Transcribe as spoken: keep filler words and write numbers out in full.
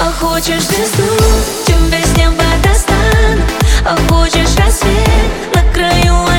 А хочешь звезду, тебе с неба достану. А хочешь рассвет на краю